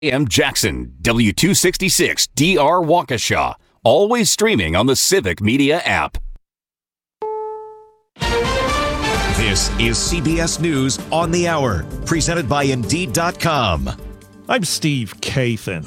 AM Jackson, W266 DR Waukesha. Always streaming on the Civic Media app. This is CBS News on the Hour, presented by Indeed.com. I'm Steve Kathan.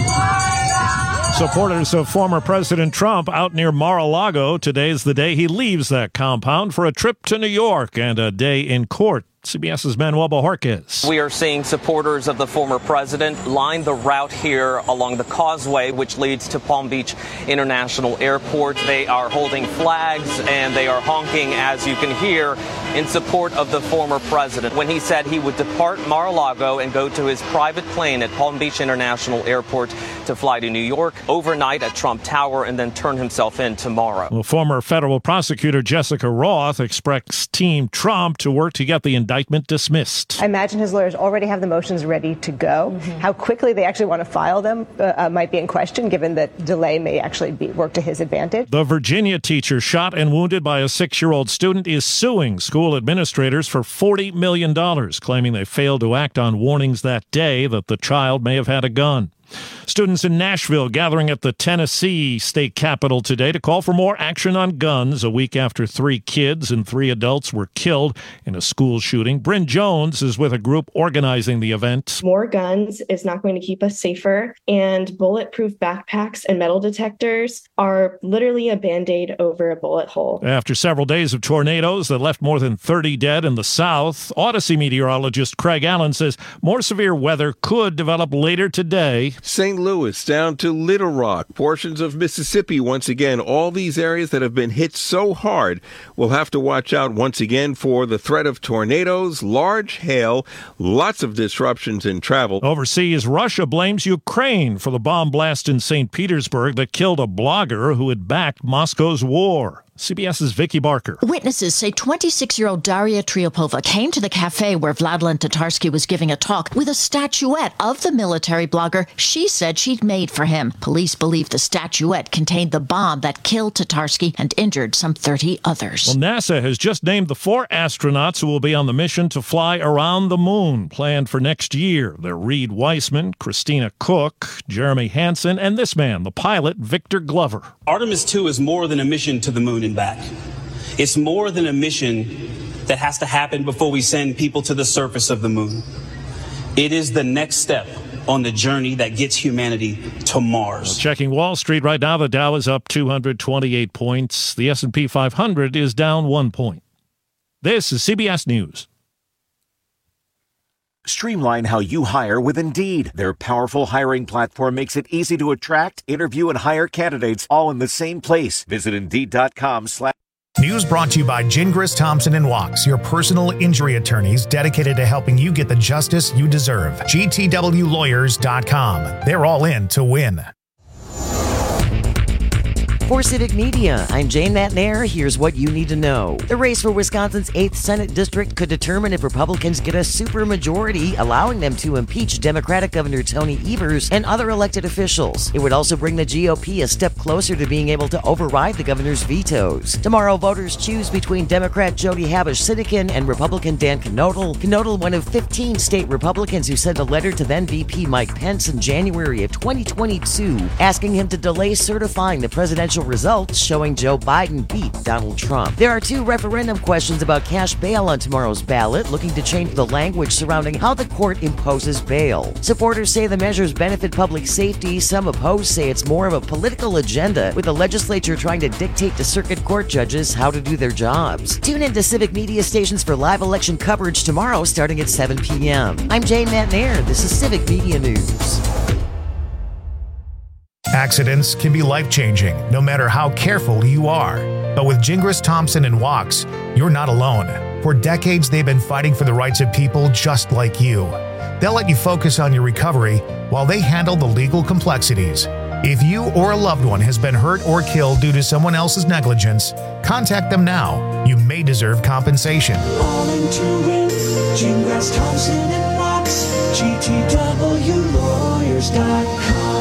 Supporters of former President Trump out near Mar-a-Lago. Today's the day he leaves that compound for a trip to New York and a day in court. CBS's Manuel Bojorquez. We are seeing supporters of the former president line the route here along the causeway, which leads to Palm Beach International Airport. They are holding flags and they are honking, as you can hear, in support of the former president when he said he would depart Mar-a-Lago and go to his private plane at Palm Beach International Airport to fly to New York overnight at Trump Tower and then turn himself in tomorrow. Well, former federal prosecutor Jessica Roth expects Team Trump to work to get the indictment dismissed. I imagine his lawyers already have the motions ready to go. How quickly they actually want to file them might be in question, given that delay may actually work to his advantage. The Virginia teacher shot and wounded by a 6-year-old student is suing school administrators for $40 million, claiming they failed to act on warnings that day that the child may have had a gun. Students in Nashville gathering at the Tennessee state capitol today to call for more action on guns a week after 3 kids and 3 adults were killed in a school shooting. Bryn Jones is with a group organizing the event. More guns is not going to keep us safer, and bulletproof backpacks and metal detectors are literally a Band-Aid over a bullet hole. After several days of tornadoes that left more than 30 dead in the south, Odyssey meteorologist Craig Allen says more severe weather could develop later today. St. Louis down to Little Rock, portions of Mississippi once again. All these areas that have been hit so hard will have to watch out once again for the threat of tornadoes, large hail, lots of disruptions in travel. Overseas, Russia blames Ukraine for the bomb blast in St. Petersburg that killed a blogger who had backed Moscow's war. CBS's Vicky Barker. Witnesses say 26-year-old Daria Triopova came to the cafe where Vladlen Tatarsky was giving a talk with a statuette of the military blogger she said she'd made for him. Police believe the statuette contained the bomb that killed Tatarsky and injured some 30 others. Well, NASA has just named the 4 astronauts who will be on the mission to fly around the moon, planned for next year. They're Reed Weissman, Christina Cook, Jeremy Hansen, and this man, the pilot, Victor Glover. Artemis 2 is more than a mission to the moon and back. It's more than a mission that has to happen before we send people to the surface of the moon. It is the next step on the journey that gets humanity to Mars. Well, checking Wall Street right now, the Dow is up 228 points. The S&P 500 is down 1 point. This is CBS News. Streamline how you hire with Indeed. Their powerful hiring platform makes it easy to attract, interview, and hire candidates all in the same place. Visit Indeed.com/. News brought to you by Gingras, Thompson & Wachs, your personal injury attorneys dedicated to helping you get the justice you deserve. GTWLawyers.com. They're all in to win. For Civic Media, I'm Jane Matnair. Here's what you need to know. The race for Wisconsin's 8th Senate District could determine if Republicans get a supermajority, allowing them to impeach Democratic Governor Tony Evers and other elected officials. It would also bring the GOP a step closer to being able to override the governor's vetoes. Tomorrow, voters choose between Democrat Jody Habush-Sidikin and Republican Dan Knodl. Knodl, one of 15 state Republicans who sent a letter to then VP Mike Pence in January of 2022, asking him to delay certifying the presidential results showing Joe Biden beat Donald Trump. There are 2 referendum questions about cash bail on tomorrow's ballot, looking to change the language surrounding how the court imposes bail. Supporters say the measures benefit public safety. Some opposed say it's more of a political agenda, with the legislature trying to dictate to circuit court judges how to do their jobs. Tune in to Civic Media stations for live election coverage tomorrow starting at 7 p.m. I'm Jane Matnair. This is Civic Media News. Accidents can be life-changing, no matter how careful you are. But with Gingras, Thompson & Wachs, you're not alone. For decades, they've been fighting for the rights of people just like you. They'll let you focus on your recovery while they handle the legal complexities. If you or a loved one has been hurt or killed due to someone else's negligence, contact them now. You may deserve compensation. All in to win. Gingras, Thompson & Wachs. GTWLawyers.com.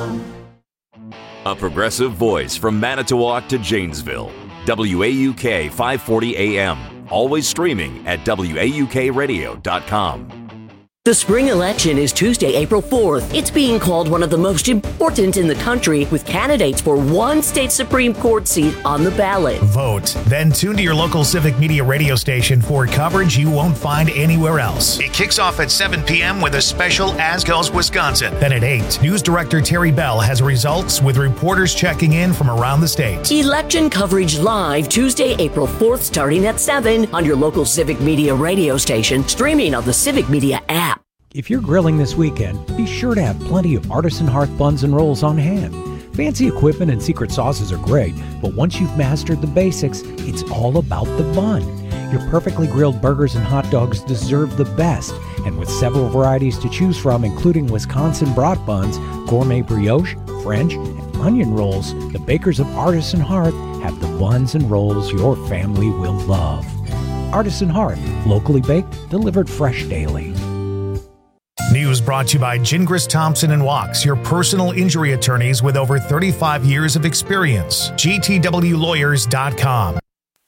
A progressive voice from Manitowoc to Janesville. WAUK 540 AM. Always streaming at WAUKradio.com. The spring election is Tuesday, April 4th. It's being called one of the most important in the country, with candidates for one state Supreme Court seat on the ballot. Vote. Then tune to your local Civic Media radio station for coverage you won't find anywhere else. It kicks off at 7 p.m. with a special As Goes Wisconsin. Then at 8, News Director Terry Bell has results with reporters checking in from around the state. Election coverage live Tuesday, April 4th, starting at 7 on your local Civic Media radio station, streaming on the Civic Media app. If you're grilling this weekend, be sure to have plenty of Artisan Hearth buns and rolls on hand. Fancy equipment and secret sauces are great, but once you've mastered the basics, it's all about the bun. Your perfectly grilled burgers and hot dogs deserve the best, and with several varieties to choose from, including Wisconsin brat buns, gourmet brioche, French, and onion rolls, the bakers of Artisan Hearth have the buns and rolls your family will love. Artisan Hearth, locally baked, delivered fresh daily. News brought to you by Gingras Thompson and Wachs, your personal injury attorneys with over 35 years of experience. GTWLawyers.com.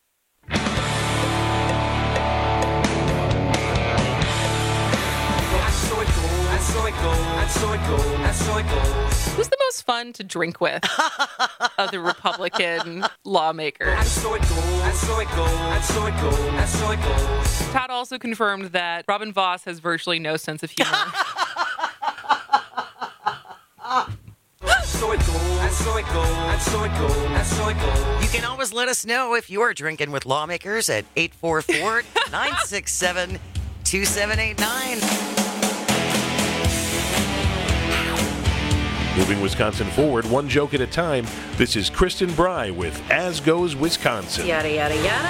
Who's the most fun to drink with of the Republican lawmakers? Todd also confirmed that Robin Vos has virtually no sense of humor. You can always let us know if you are drinking with lawmakers at 844-967-2789. Moving Wisconsin forward, one joke at a time. This is Kristen Bry with As Goes Wisconsin. Yada, yada, yada.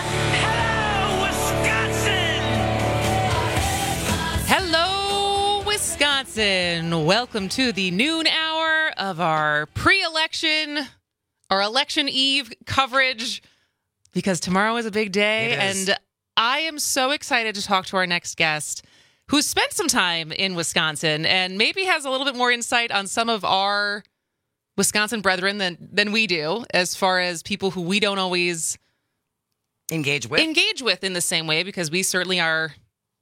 Hello, Wisconsin. Welcome to the noon hour of our pre-election, our election eve coverage, because tomorrow is a big day, and I am so excited to talk to our next guest, who spent some time in Wisconsin and maybe has a little bit more insight on some of our Wisconsin brethren than we do, as far as people who we don't always engage with in the same way, because we certainly are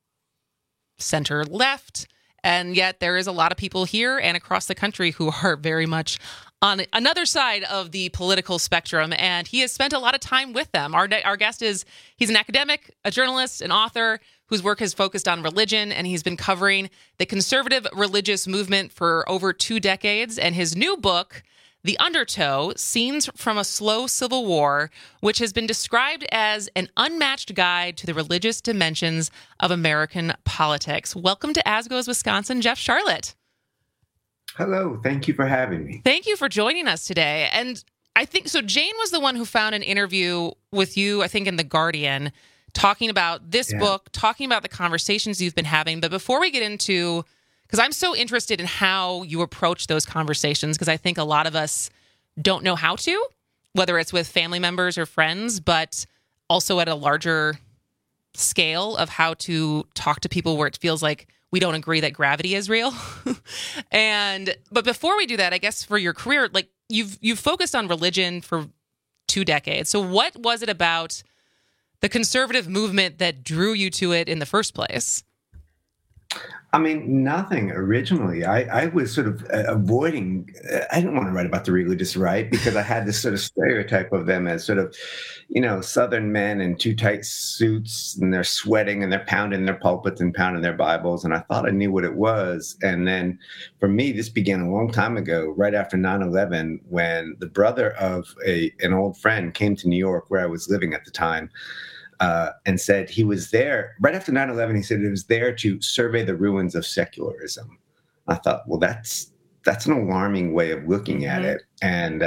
center left, and yet there is a lot of people here and across the country who are very much on another side of the political spectrum, and he has spent a lot of time with them. Our guest he's an academic, a journalist, an author whose work has focused on religion, and he's been covering the conservative religious movement for over 2 decades. And his new book, The Undertow, Scenes from a Slow Civil War, which has been described as an unmatched guide to the religious dimensions of American politics. Welcome to As Goes Wisconsin, Jeff Sharlet. Hello. Thank you for having me. Thank you for joining us today. And I think, so Jane was the one who found an interview with you, I think, in The Guardian, talking about this book, talking about the conversations you've been having. But before we get into, because I'm so interested in how you approach those conversations, because I think a lot of us don't know how to, whether it's with family members or friends, but also at a larger scale of how to talk to people where it feels like we don't agree that gravity is real. But before we do that, I guess for your career, like you've focused on religion for 2 decades. So what was it about the conservative movement that drew you to it in the first place? I mean, nothing originally. I was sort of avoiding, I didn't want to write about the religious right because I had this sort of stereotype of them as sort of, Southern men in too tight suits, and they're sweating and they're pounding their pulpits and pounding their Bibles. And I thought I knew what it was. And then for me, this began a long time ago, right after 9/11, when the brother of an old friend came to New York, where I was living at the time, and said he was there right after 9/11. He said he was there to survey the ruins of secularism. I thought, well, that's an alarming way of looking at it. And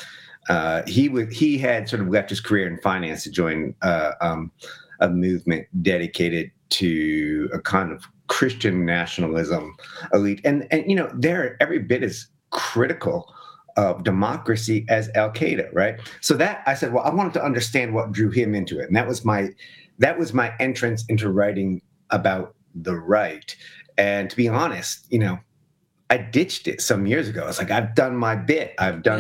he had sort of left his career in finance to join a movement dedicated to a kind of Christian nationalism elite, and they're every bit as critical of democracy as Al-Qaeda, right? So that I said, well, I wanted to understand what drew him into it. And that was my entrance into writing about the right. And to be honest, I ditched it some years ago. I was like, I've done my bit. I've done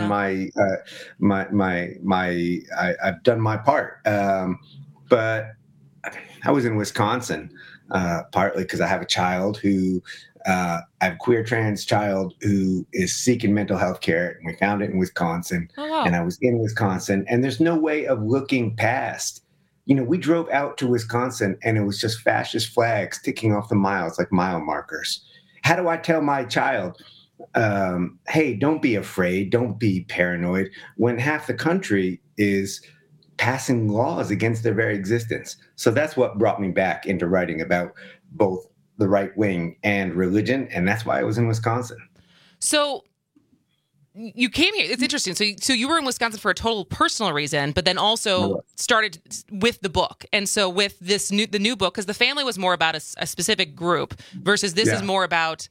I've done my part. But I was in Wisconsin partly because I have a child who, I have a queer trans child who is seeking mental health care. And we found it in Wisconsin. Oh, wow. And I was in Wisconsin, and there's no way of looking past. We drove out to Wisconsin, and it was just fascist flags ticking off the miles like mile markers. How do I tell my child, hey, don't be afraid, don't be paranoid, when half the country is passing laws against their very existence? So that's what brought me back into writing about both the right wing and religion, and that's why I was in Wisconsin. So you came here. It's interesting. So you were in Wisconsin for a total personal reason, but then also started with the book. And so with the new book, because the family was more about a specific group versus this is more about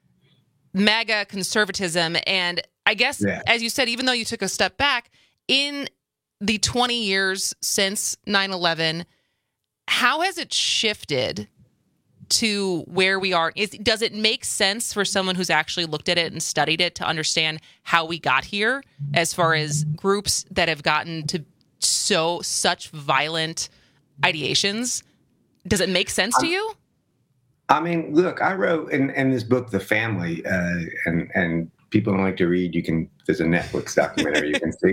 MAGA conservatism. And I guess, as you said, even though you took a step back, in the 20 years since 9/11, how has it shifted to where we are? Does it make sense for someone who's actually looked at it and studied it to understand how we got here, as far as groups that have gotten to such violent ideations? Does it make sense to you? I mean, look, I wrote in this book, The Family, and people don't like to read. There's a Netflix documentary you can see.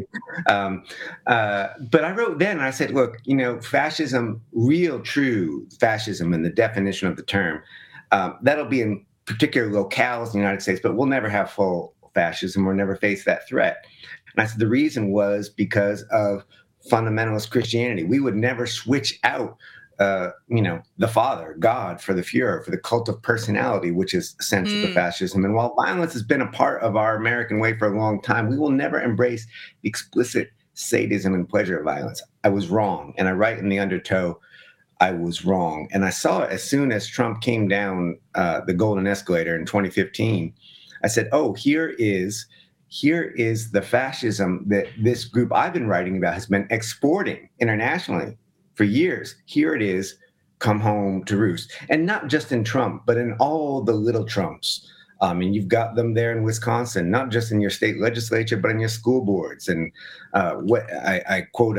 But I wrote then, and I said, look, fascism, real, true fascism in the definition of the term, that'll be in particular locales in the United States, but we'll never have full fascism. We'll never face that threat. And I said the reason was because of fundamentalist Christianity. We would never switch out the Father, God, for the Fuhrer, for the cult of personality, which is essential to fascism. And while violence has been a part of our American way for a long time, we will never embrace the explicit sadism and pleasure of violence. I was wrong. And I write in the undertow, I was wrong. And I saw it as soon as Trump came down the golden escalator in 2015. I said, oh, here is the fascism that this group I've been writing about has been exporting internationally for years. Here it is, come home to roost. And not just in Trump, but in all the little Trumps. And you've got them there in Wisconsin, not just in your state legislature, but in your school boards. And what I quote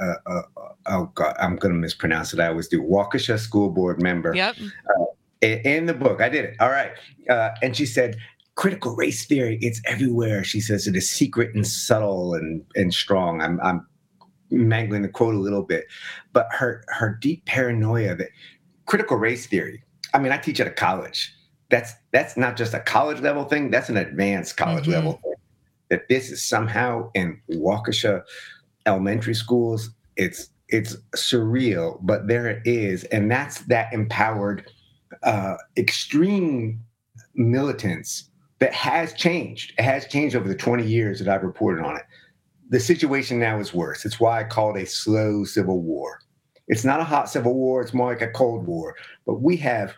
oh God, I'm going to mispronounce it. I always do. Waukesha school board member. Yep. In the book, I did it. All right. And she said, critical race theory, it's everywhere. She says it is secret and subtle and strong. I'm mangling the quote a little bit, but her deep paranoia that critical race theory, I mean, I teach at a college. That's not just a college level thing. That's an advanced college level thing. That this is somehow in Waukesha elementary schools. It's surreal, but there it is. And that's that empowered extreme militance that has changed. It has changed over the 20 years that I've reported on it. The situation now is worse. It's why I call it a slow civil war. It's not a hot civil war. It's more like a cold war. But we have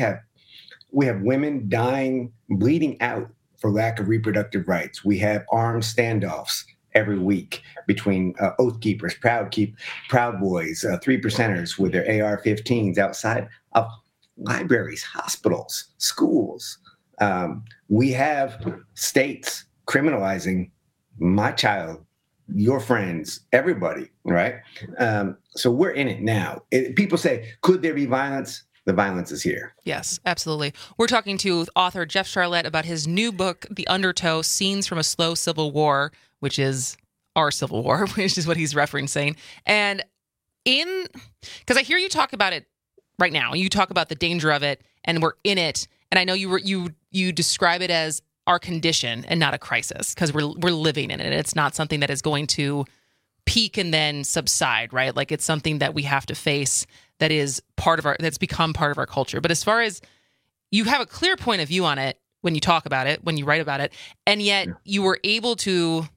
women dying, bleeding out for lack of reproductive rights. We have armed standoffs every week between Oath Keepers, Proud Boys, 3%ers with their AR-15s outside of libraries, hospitals, schools. We have states criminalizing my child, your friends, everybody, right? So we're in it now. People say, could there be violence? The violence is here. Yes, absolutely. We're talking to author Jeff Sharlet about his new book, The Undertow, Scenes from a Slow Civil War, which is our Civil War, which is what he's referencing. And because I hear you talk about it right now, you talk about the danger of it, and we're in it. And I know you describe it as our condition and not a crisis, because we're living in it. It's not something that is going to peak and then subside, right? Like, it's something that we have to face that is that's become part of our culture. But as far as you have a clear point of view on it when you talk about it, when you write about it, and yet you were able to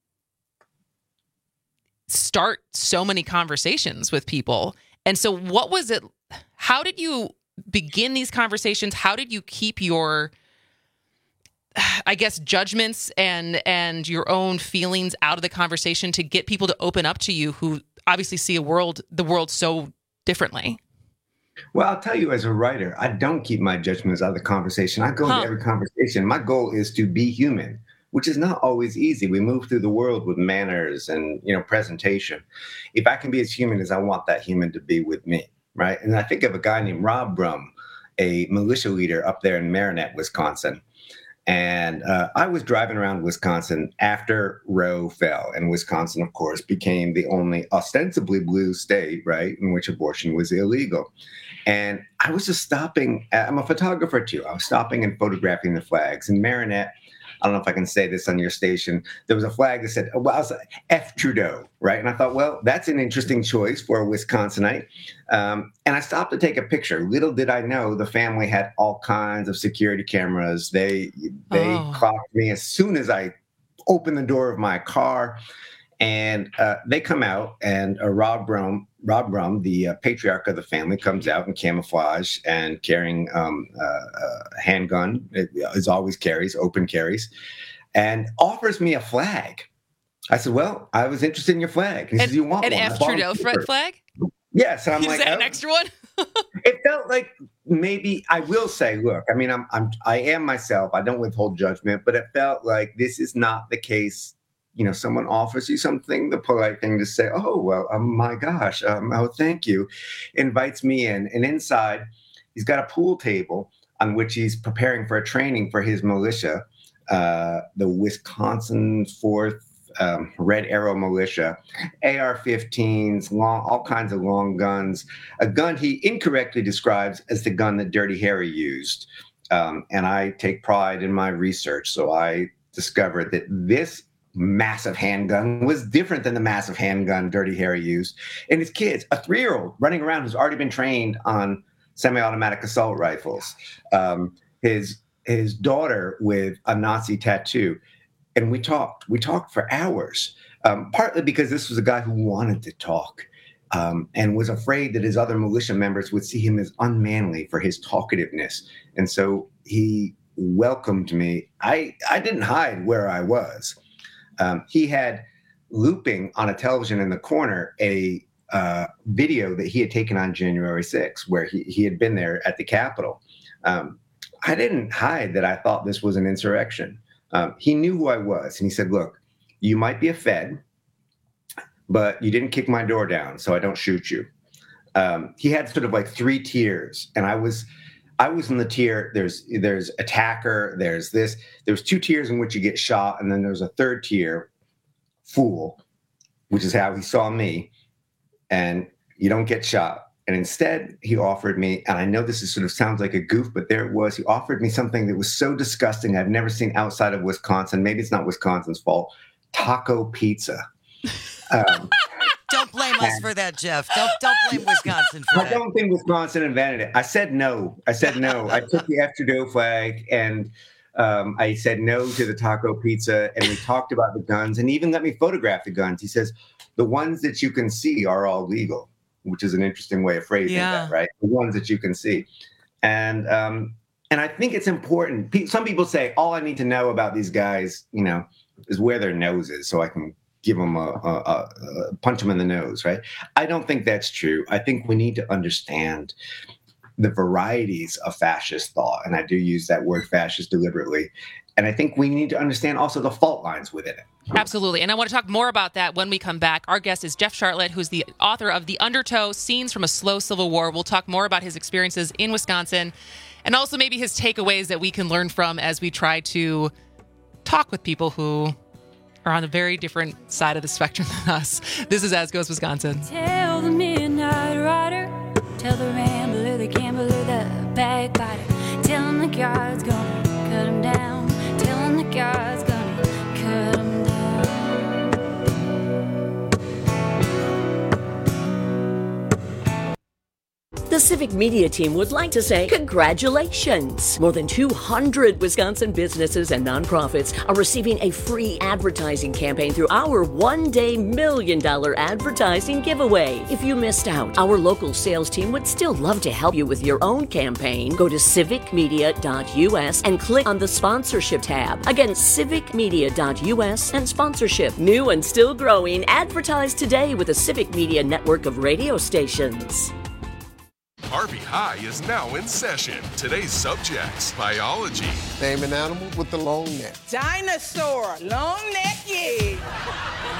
start so many conversations with people. And so what was it? How did you begin these conversations? How did you keep your, I guess, judgments and your own feelings out of the conversation to get people to open up to you who obviously see the world so differently? Well, I'll tell you, as a writer, I don't keep my judgments out of the conversation. I go into every conversation. My goal is to be human, which is not always easy. We move through the world with manners and, presentation. If I can be as human as I want that human to be with me, right? And I think of a guy named Rob Brum, a militia leader up there in Marinette, Wisconsin. And I was driving around Wisconsin after Roe fell, and Wisconsin, of course, became the only ostensibly blue state, right, in which abortion was illegal. And I was just stopping. I'm a photographer, too. I was stopping and photographing the flags. In Marinette, I don't know if I can say this on your station, there was a flag that said, well, I was like, F Trudeau, right? And I thought, well, that's an interesting choice for a Wisconsinite. And I stopped to take a picture. Little did I know the family had all kinds of security cameras. They clocked me as soon as I opened the door of my car. And they come out, and Rob Brum, the patriarch of the family, comes out in camouflage and carrying a handgun, as always carries, open carries, and offers me a flag. I said, well, I was interested in your flag. And he says, you want an one? F Trudeau flag? Yes. And I'm Is like, that an extra one? It felt like maybe, I will say, look, I mean, I am myself. I don't withhold judgment, but it felt like this is not the case. You know, someone offers you something, the polite thing to say, oh, well, my gosh, oh, thank you, invites me in. And inside, he's got a pool table on which he's preparing for a training for his militia, the Wisconsin 4th Red Arrow Militia, AR-15s, all kinds of long guns, a gun he incorrectly describes as the gun that Dirty Harry used. And I take pride in my research. So I discovered that this massive handgun was different than the massive handgun Dirty Harry used. And his kids, a 3-year-old running around who's already been trained on semi-automatic assault rifles, his daughter with a Nazi tattoo. And we talked for hours, partly because this was a guy who wanted to talk and was afraid that his other militia members would see him as unmanly for his talkativeness. And so he welcomed me. I didn't hide where I was. He had looping on a television in the corner a video that he had taken on January 6th, where he had been there at the Capitol. I didn't hide that I thought this was an insurrection. He knew who I was, and he said, look, you might be a Fed, but you didn't kick my door down, so I don't shoot you. He had sort of like 3 tiers, and I was in the tier, there's attacker, there's 2 tiers in which you get shot, and then there's a 3rd tier, fool, which is how he saw me, and you don't get shot. And instead, he offered me, and I know this is sort of sounds like a goof, but there it was, he offered me something that was so disgusting I've never seen outside of Wisconsin. Maybe it's not Wisconsin's fault. Taco pizza. Don't blame us for that, Jeff. Don't blame Wisconsin for that. I don't think Wisconsin invented it. I said no. I took the F Trudeau flag, and I said no to the taco pizza, and we talked about the guns, and he even let me photograph the guns. He says, the ones that you can see are all legal, which is an interesting way of phrasing that, right? The ones that you can see. And I think it's important. Some people say, all I need to know about these guys, you know, is where their nose is, so I can give them punch them in the nose, right? I don't think that's true. I think we need to understand the varieties of fascist thought, and I do use that word fascist deliberately. And I think we need to understand also the fault lines within it. Absolutely. And I want to talk more about that when we come back. Our guest is Jeff Sharlet, who's the author of The Undertow, Scenes from a Slow Civil War. We'll talk more about his experiences in Wisconsin and also maybe his takeaways that we can learn from as we try to talk with people who are on a very different side of the spectrum than us. This is As Goes Wisconsin. Tell the midnight rider, tell the rambler, the gambler, the backbiter, tell him the God's gonna cut him down, tell him the God's gonna cut him down. The Civic Media team would like to say congratulations! More than 200 Wisconsin businesses and nonprofits are receiving a free advertising campaign through our one-day $1 million advertising giveaway. If you missed out, our local sales team would still love to help you with your own campaign. Go to civicmedia.us and click on the sponsorship tab. Again, civicmedia.us and sponsorship. New and still growing, advertise today with the Civic Media network of radio stations. Harvey High is now in session. Today's subjects: biology. Name an animal with the long neck. Dinosaur, long neck, yeah.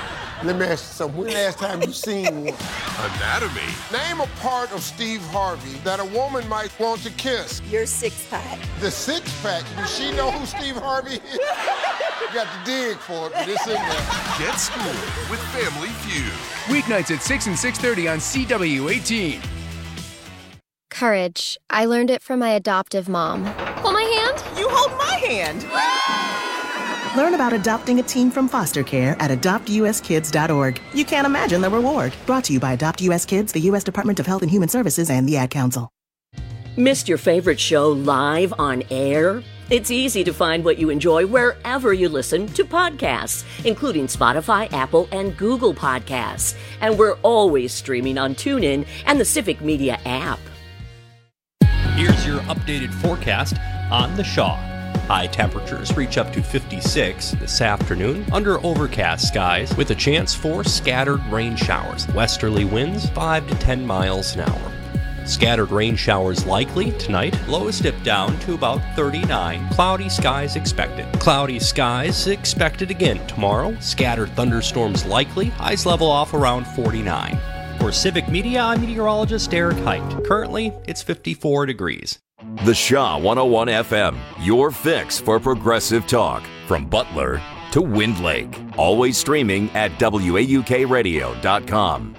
Let me ask you something. When the last time you seen one? Anatomy. Name a part of Steve Harvey that a woman might want to kiss. Your six-pack. The six-pack? Does she know who Steve Harvey is? You got to dig for it, but it's in there. Get schooled with Family Feud. Weeknights at 6 and 6:30 on CW18. Courage. I learned it from my adoptive mom. Hold my hand. You hold my hand. Learn about adopting a teen from foster care at adoptuskids.org. You can't imagine the reward. Brought to you by Adopt US Kids, the U.S. Department of Health and Human Services, and the Ad Council. Missed your favorite show live on air? It's easy to find what you enjoy wherever you listen to podcasts, including Spotify, Apple, and Google Podcasts. And we're always streaming on TuneIn and the Civic Media app. Here's your updated forecast on the Shaw. High temperatures reach up to 56 this afternoon under overcast skies with a chance for scattered rain showers. Westerly winds 5 to 10 miles an hour. Scattered rain showers likely tonight. Lows dip down to about 39. Cloudy skies expected. Cloudy skies expected again tomorrow. Scattered thunderstorms likely. Highs level off around 49. For Civic Media, I'm meteorologist Eric Height. Currently, it's 54 degrees. The Shaw 101 FM, your fix for progressive talk. From Butler to Wind Lake. Always streaming at WAUKradio.com.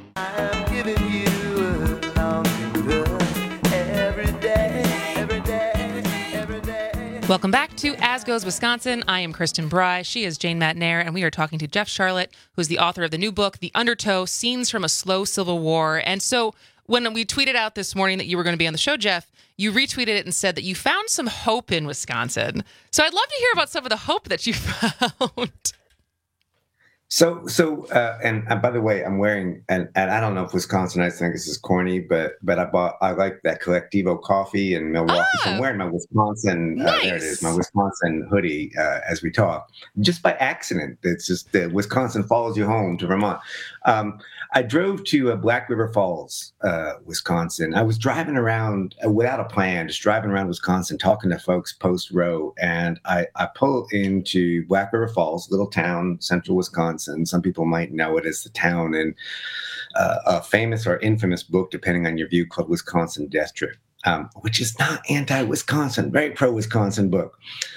Welcome back to As Goes Wisconsin. I am Kristen Bry. She is Jane Matnair, and we are talking to Jeff Sharlet, who is the author of the new book, The Undertow, Scenes from a Slow Civil War. And so when we tweeted out this morning that you were going to be on the show, Jeff, you retweeted it and said that you found some hope in Wisconsin. So I'd love to hear about some of the hope that you found. So, and by the way, I'm wearing, and I don't know if Wisconsinites think this is corny, but I like that Collectivo coffee in Milwaukee. So I'm wearing my Wisconsin, nice. There it is, my Wisconsin hoodie as we talk, just by accident. It's just that Wisconsin follows you home to Vermont. I drove to Black River Falls, Wisconsin. I was driving around without a plan, just driving around Wisconsin, talking to folks post-row, and I pull into Black River Falls, little town, central Wisconsin. Some people might know it as the town in a famous or infamous book, depending on your view, called Wisconsin Death Trip, which is not anti-Wisconsin, very pro-Wisconsin book.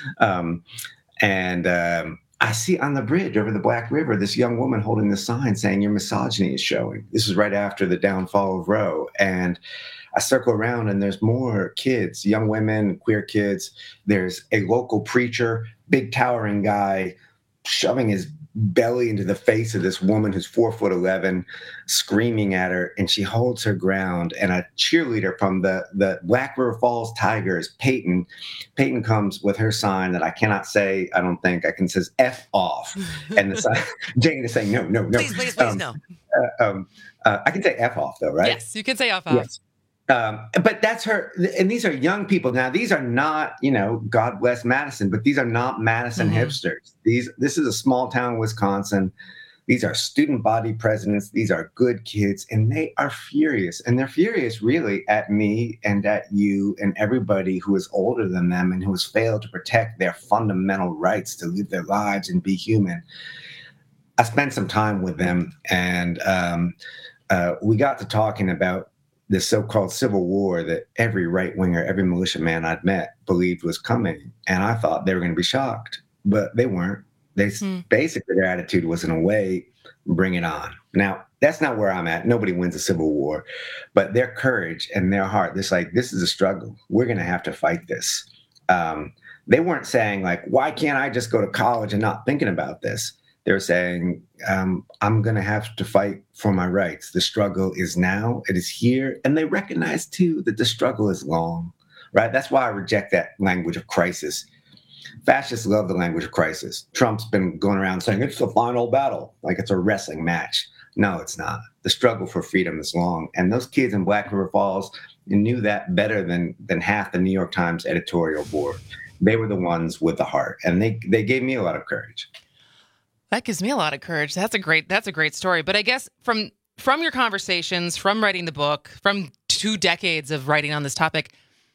I see on the bridge over the Black River this young woman holding the sign saying your misogyny is showing. This is right after the downfall of Roe. And I circle around and there's more kids, young women, queer kids. There's a local preacher, big towering guy, shoving his belly into the face of this woman who's 4'11", screaming at her, and she holds her ground. And a cheerleader from the Black River Falls Tigers, Peyton comes with her sign that I cannot say. I don't think I can. Says "F off," and the sign, Jane is saying no. Please, no. I can say "F off" though, right? Yes, you can say "F off." Yes. But that's her, and these are young people. Now, these are not, God bless Madison, but these are not Madison hipsters. This is a small town, Wisconsin. These are student body presidents. These are good kids, and they are furious. And they're furious really at me and at you and everybody who is older than them and who has failed to protect their fundamental rights to live their lives and be human. I spent some time with them, and we got to talking about the so-called Civil War that every right-winger, every militiaman I'd met believed was coming. And I thought they were going to be shocked, but they weren't. Basically, their attitude was, in a way, bring it on. Now, that's not where I'm at. Nobody wins a civil war. But their courage and their heart, this is a struggle. We're going to have to fight this. They weren't saying, why can't I just go to college and not thinking about this? They're saying, I'm going to have to fight for my rights. The struggle is now. It is here. And they recognize, too, that the struggle is long, right? That's why I reject that language of crisis. Fascists love the language of crisis. Trump's been going around saying it's the final battle, like it's a wrestling match. No, it's not. The struggle for freedom is long. And those kids in Black River Falls knew that better than half the New York Times editorial board. They were the ones with the heart. And they gave me a lot of courage. That gives me a lot of courage. That's a great story. But I guess from your conversations, from writing the book, from 2 decades of writing on this topic,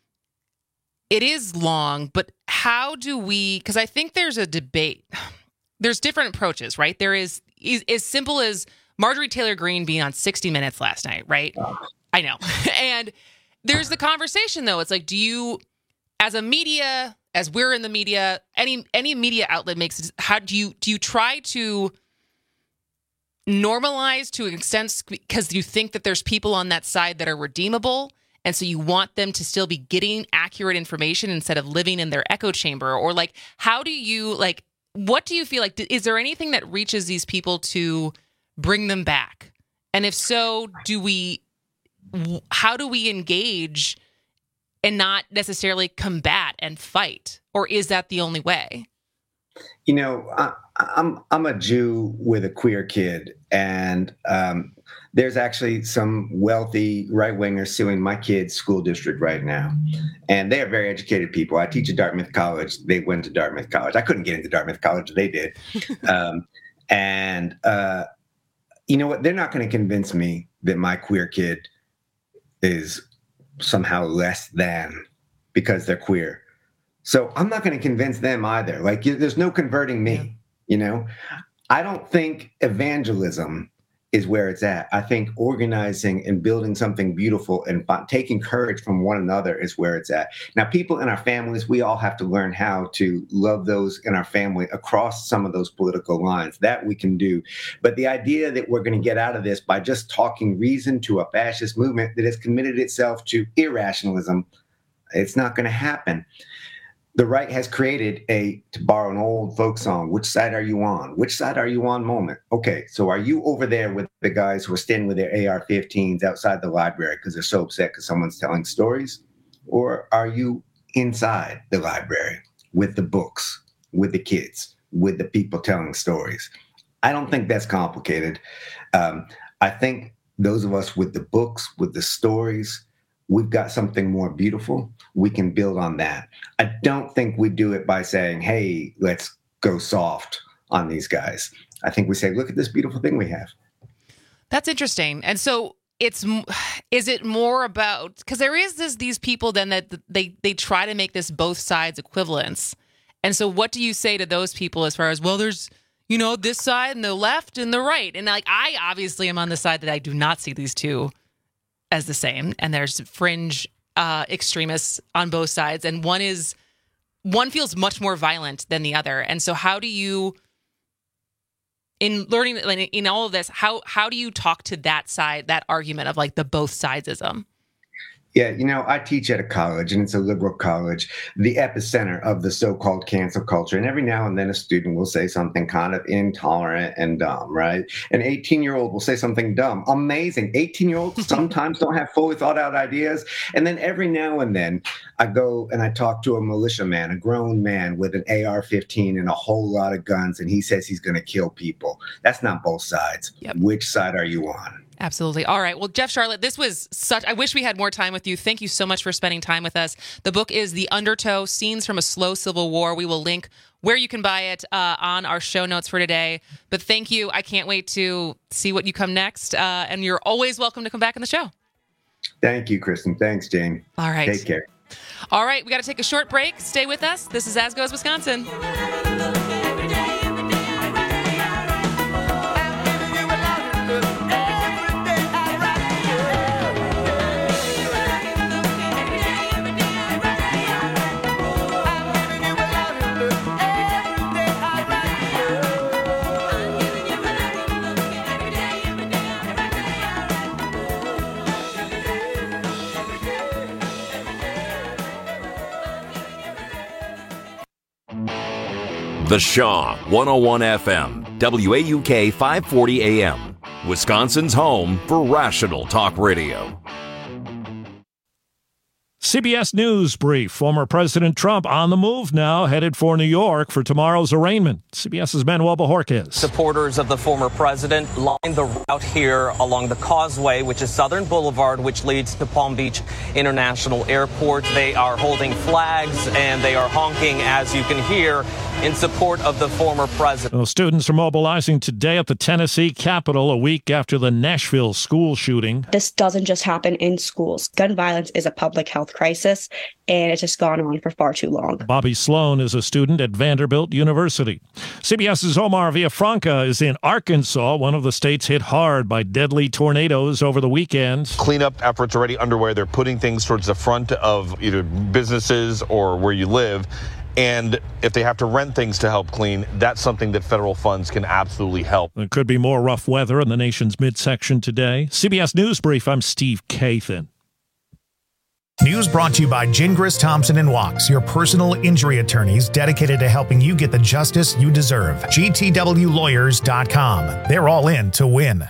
it is long, but how do we, because I think there's a debate. There's different approaches, right? There is as simple as Marjorie Taylor Greene being on 60 Minutes last night, right? I know. And there's the conversation, though. It's like, do you, as a media, as we're in the media, any media outlet makes, how do you try to normalize to an extent because you think that there's people on that side that are redeemable, and so you want them to still be getting accurate information instead of living in their echo chamber? Or like, how do you, like, what do you feel like, is there anything that reaches these people to bring them back? And if so, how do we engage and not necessarily combat and fight? Or is that the only way? You know, I'm a Jew with a queer kid, and there's actually some wealthy right-wingers suing my kid's school district right now. And they are very educated people. I teach at Dartmouth College. They went to Dartmouth College. I couldn't get into Dartmouth College. They did. You know what? They're not going to convince me that my queer kid is somehow less than because they're queer. So I'm not going to convince them either. Like, there's no converting me, you know? I don't think evangelism is where it's at. I think organizing and building something beautiful and taking courage from one another is where it's at. Now, people in our families, we all have to learn how to love those in our family across some of those political lines. That we can do. But the idea that we're going to get out of this by just talking reason to a fascist movement that has committed itself to irrationalism, it's not going to happen. The right has created to borrow an old folk song, which side are you on? Which side are you on moment? Okay, so are you over there with the guys who are standing with their AR-15s outside the library because they're so upset because someone's telling stories? Or are you inside the library with the books, with the kids, with the people telling stories? I don't think that's complicated. I think those of us with the books, with the stories, we've got something more beautiful. We can build on that. I don't think we do it by saying, hey, let's go soft on these guys. I think we say, look at this beautiful thing we have. That's interesting. And so is it more about, because there is these people then that they try to make this both sides equivalence. And so what do you say to those people as far as, well, there's, you know, this side and the left and the right. And like, I obviously am on the side that I do not see these two as the same. And there's fringe extremists on both sides. And one feels much more violent than the other. And so how do you, in learning, in all of this, how do you talk to that side, that argument of like the both sidesism? Yeah, you know, I teach at a college, and it's a liberal college, the epicenter of the so-called cancel culture. And every now and then a student will say something kind of intolerant and dumb, right? An 18-year-old will say something dumb. Amazing. 18-year-olds sometimes don't have fully thought out ideas. And then every now and then I go and I talk to a militiaman, a grown man with an AR-15 and a whole lot of guns, and he says he's going to kill people. That's not both sides. Yep. Which side are you on? Absolutely. All right. Well, Jeff Sharlet, this was I wish we had more time with you. Thank you so much for spending time with us. The book is The Undertow, Scenes from a Slow Civil War. We will link where you can buy it on our show notes for today. But thank you. I can't wait to see what you come next. And you're always welcome to come back on the show. Thank you, Kristen. Thanks, Jane. All right. Take care. All right. We got to take a short break. Stay with us. This is As Goes Wisconsin. The Shaw 101 FM, WAUK 540 AM, Wisconsin's home for rational talk radio. CBS News brief. Former President Trump on the move now, headed for New York for tomorrow's arraignment. CBS's Manuel Bajorquez. Supporters of the former president lined the route here along the Causeway, which is Southern Boulevard, which leads to Palm Beach International Airport. They are holding flags and they are honking, as you can hear, in support of the former president. Well, students are mobilizing today at the Tennessee Capitol a week after the Nashville school shooting. This doesn't just happen in schools. Gun violence is a public health crisis, and it's just gone on for far too long. Bobby Sloan is a student at Vanderbilt University. CBS's Omar Villafranca is in Arkansas, one of the states hit hard by deadly tornadoes over the weekend. Cleanup efforts already underway. They're putting things towards the front of either businesses or where you live. And if they have to rent things to help clean, that's something that federal funds can absolutely help. There could be more rough weather in the nation's midsection today. CBS News Brief, I'm Steve Kathan. News brought to you by Gingras, Thompson & Wachs, your personal injury attorneys dedicated to helping you get the justice you deserve. GTWLawyers.com. They're all in to win.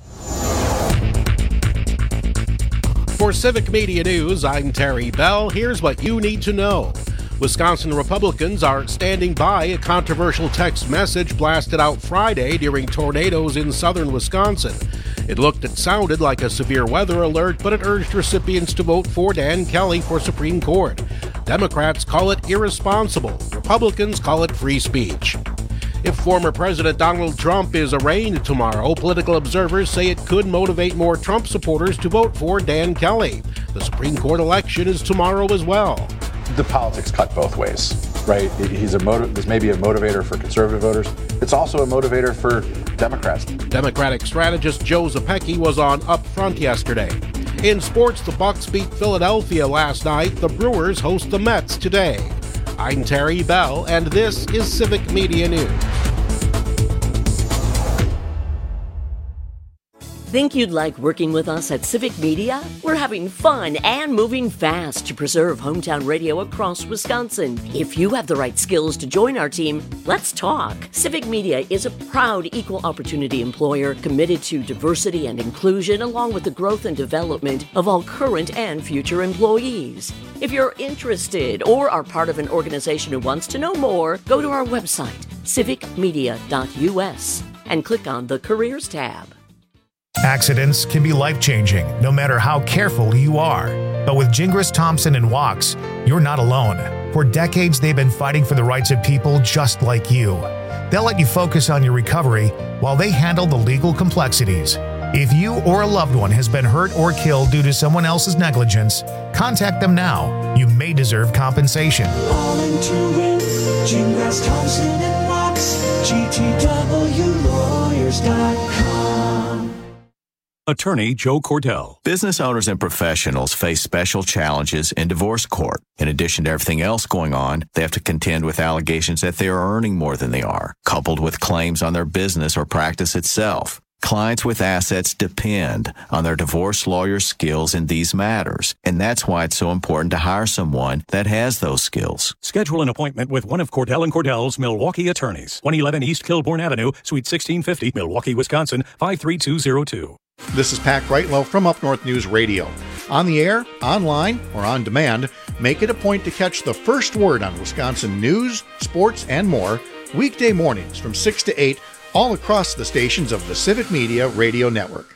For Civic Media News, I'm Terry Bell. Here's what you need to know. Wisconsin Republicans are standing by a controversial text message blasted out Friday during tornadoes in southern Wisconsin. It looked and sounded like a severe weather alert, but it urged recipients to vote for Dan Kelly for Supreme Court. Democrats call it irresponsible. Republicans call it free speech. If former President Donald Trump is arraigned tomorrow, political observers say it could motivate more Trump supporters to vote for Dan Kelly. The Supreme Court election is tomorrow as well. The politics cut both ways, right? This may be a motivator for conservative voters. It's also a motivator for Democrats. Democratic strategist Joe Zepecki was on Upfront yesterday. In sports, the Bucks beat Philadelphia last night. The Brewers host the Mets today. I'm Terry Bell, and this is Civic Media News. Think you'd like working with us at Civic Media? We're having fun and moving fast to preserve hometown radio across Wisconsin. If you have the right skills to join our team, let's talk. Civic Media is a proud equal opportunity employer committed to diversity and inclusion along with the growth and development of all current and future employees. If you're interested or are part of an organization who wants to know more, go to our website, civicmedia.us, and click on the Careers tab. Accidents can be life-changing, no matter how careful you are. But with Gingras, Thompson & Wachs, you're not alone. For decades, they've been fighting for the rights of people just like you. They'll let you focus on your recovery while they handle the legal complexities. If you or a loved one has been hurt or killed due to someone else's negligence, contact them now. You may deserve compensation. All in to win. Gingras, Thompson & Wachs. GTWLawyers.com. Attorney Joe Cordell. Business owners and professionals face special challenges in divorce court. In addition to everything else going on, they have to contend with allegations that they are earning more than they are, coupled with claims on their business or practice itself. Clients with assets depend on their divorce lawyer's skills in these matters, and that's why it's so important to hire someone that has those skills. Schedule an appointment with one of Cordell & Cordell's Milwaukee attorneys. 111 East Kilbourne Avenue, Suite 1650, Milwaukee, Wisconsin, 53202. This is Pat Brightwell from Up North News Radio. On the air, online, or on demand, make it a point to catch the first word on Wisconsin news, sports, and more weekday mornings from 6 to 8 all across the stations of the Civic Media Radio Network.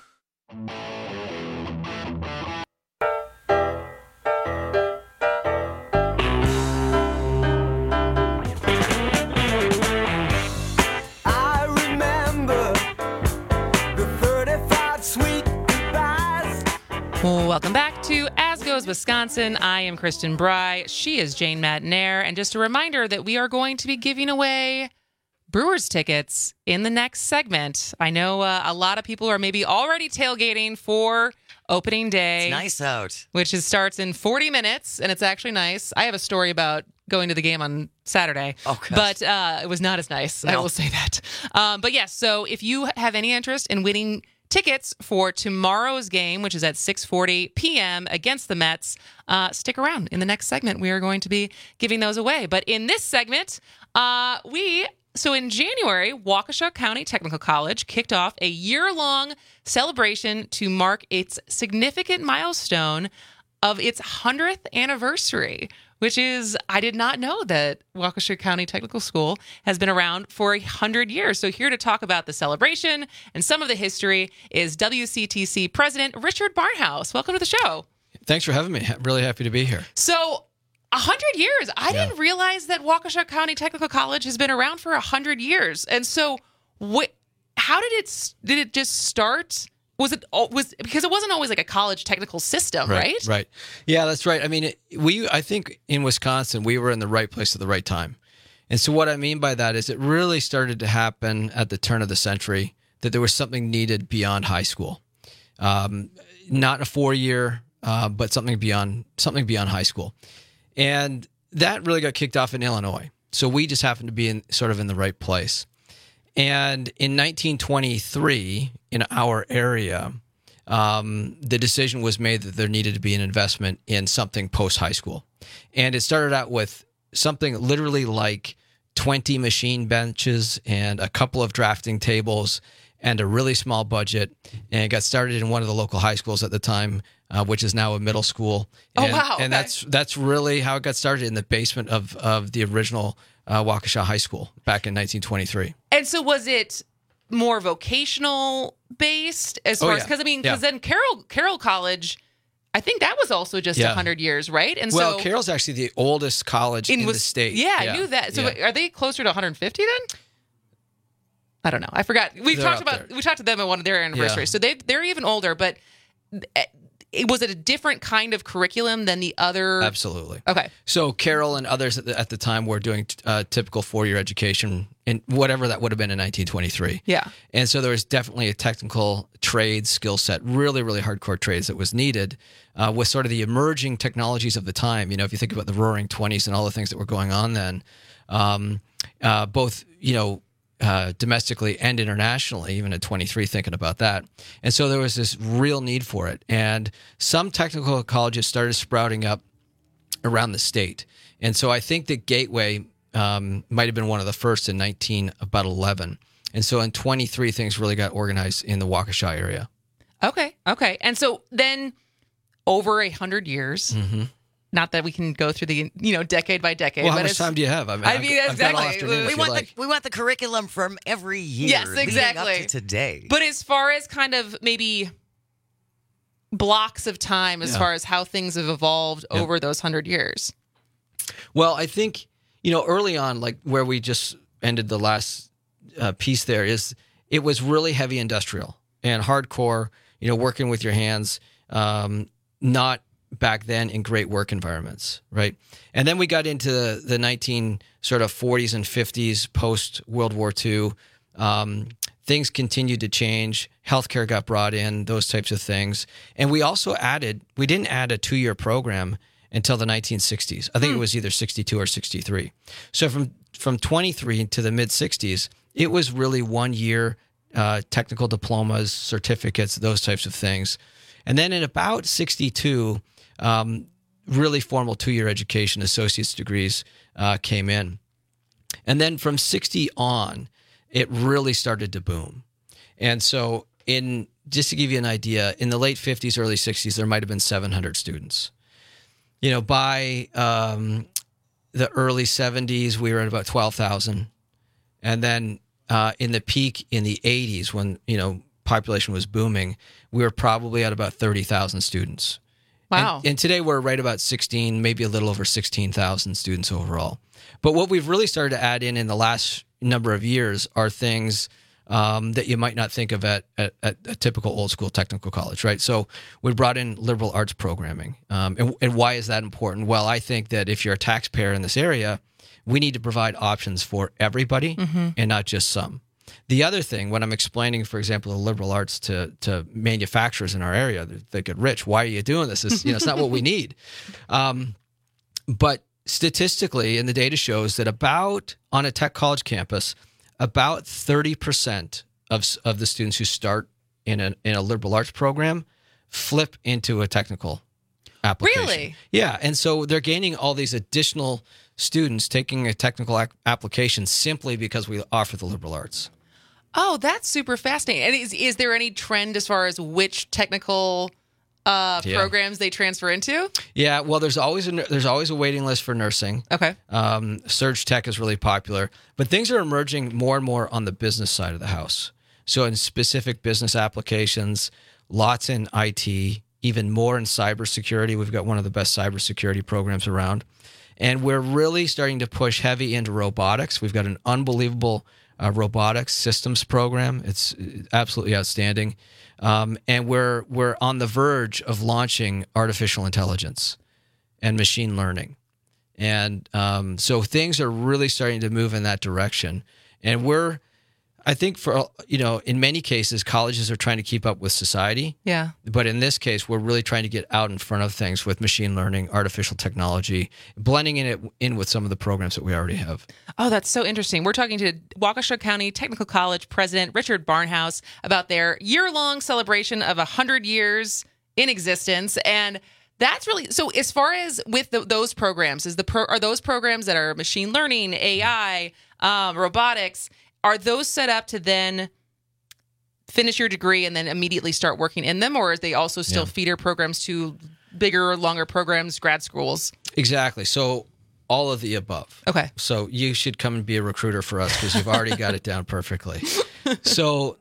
Welcome back to As Goes Wisconsin. I am Kristen Bry. She is Jane Matnair. And just a reminder that we are going to be giving away Brewers tickets in the next segment. I know a lot of people are maybe already tailgating for opening day. It's nice out. Which starts in 40 minutes, and it's actually nice. I have a story about going to the game on Saturday, but it was not as nice. No. I will say that. But yes, so if you have any interest in winning tickets for tomorrow's game, which is at 6:40 p.m. against the Mets, stick around. In the next segment, we are going to be giving those away. But in this segment, So in January, Waukesha County Technical College kicked off a year-long celebration to mark its significant milestone of its 100th anniversary, which is, I did not know that Waukesha County Technical School has been around for 100 years. So here to talk about the celebration and some of the history is WCTC President Richard Barnhouse. Welcome to the show. Thanks for having me. Really happy to be here. So 100 years. I didn't realize that Waukesha County Technical College has been around for 100 years. And so how did it just start? Was because it wasn't always like a college technical system, right? Right. Yeah, that's right. I mean, I think in Wisconsin, we were in the right place at the right time. And so what I mean by that is it really started to happen at the turn of the century, that there was something needed beyond high school. Not a 4-year, but something beyond high school. And that really got kicked off in Illinois. So we just happened to be in the right place. And in 1923, in our area, the decision was made that there needed to be an investment in something post-high school. And it started out with something literally like 20 machine benches and a couple of drafting tables and a really small budget. And it got started in one of the local high schools at the time, which is now a middle school. And, And that's really how it got started, in the basement of the original Waukesha High School back in 1923. And so was it more vocational based as far as, because then Carroll College, I think that was also just 100 years, right? And so Carroll's actually the oldest college in the state. Yeah, I knew that. So are they closer to 150 then? I don't know. I forgot. We talked to them at one of their anniversaries. So they're even older, but was it a different kind of curriculum than the other? Absolutely. Okay. So Carroll and others at the time were doing typical 4-year education in whatever that would have been in 1923. Yeah. And so there was definitely a technical trade skill set, really, really hardcore trades that was needed with sort of the emerging technologies of the time. You know, if you think about the Roaring 20s and all the things that were going on then, both, domestically and internationally, even at 23, thinking about that. And so there was this real need for it. And some technical colleges started sprouting up around the state. And so I think that Gateway might have been one of the first in 1911. And so in 23, things really got organized in the Waukesha area. Okay. And so then over 100 years, not that we can go through the decade by decade. Well, how much time do you have? I mean, exactly. We want the curriculum from every year. Yes, exactly. Leading up to today. But as far as kind of maybe blocks of time, as far as how things have evolved over those 100 years. Well, I think early on, like where we just ended the last piece there, is it was really heavy industrial and hardcore. Working with your hands, not back then in great work environments, right? And then we got into the 1940s and 50s, post World War II. Things continued to change. Healthcare got brought in, those types of things. And we also we didn't add a 2-year program until the 1960s. I think it was either 62 or 63. So from 23 to the mid-60s, it was really 1-year technical diplomas, certificates, those types of things. And then in about 62, really formal 2-year education, associate's degrees came in. And then from 60 on, it really started to boom. And so just to give you an idea, in the late 50s, early 60s, there might have been 700 students. By the early 70s, we were at about 12,000. And then in the peak in the 80s, when, population was booming, we were probably at about 30,000 students. Wow. And today we're right about 16, maybe a little over 16,000 students overall. But what we've really started to add in the last number of years are things that you might not think of at a typical old school technical college, right? So we brought in liberal arts programming. And why is that important? Well, I think that if you're a taxpayer in this area, we need to provide options for everybody and not just some. The other thing, when I'm explaining, for example, the liberal arts to manufacturers in our area, they get rich. Why are you doing this? It's not what we need. But statistically, and the data shows that on a tech college campus, about 30% of the students who start in a liberal arts program flip into a technical application. Really? Yeah, and so they're gaining all these additional students taking a technical application simply because we offer the liberal arts. Oh, that's super fascinating. And is there any trend as far as which technical programs they transfer into? Yeah, well, there's always a waiting list for nursing. Okay. Surge Tech is really popular, but things are emerging more and more on the business side of the house. So in specific business applications, lots in IT, even more in cybersecurity. We've got one of the best cybersecurity programs around. And we're really starting to push heavy into robotics. We've got an unbelievable robotics systems program. It's absolutely outstanding. And we're on the verge of launching artificial intelligence and machine learning. And so things are really starting to move in that direction. And I think in many cases, colleges are trying to keep up with society. Yeah. But in this case, we're really trying to get out in front of things with machine learning, artificial technology, blending in with some of the programs that we already have. Oh, that's so interesting. We're talking to Waukesha County Technical College President Richard Barnhouse about their year-long celebration of 100 years in existence. And that's really so. As far as with those programs, are those programs that are machine learning, AI, robotics? Are those set up to then finish your degree and then immediately start working in them, or are they also still feeder programs to bigger, longer programs, grad schools? Exactly. So all of the above. Okay. So you should come and be a recruiter for us because you've already got it down perfectly. So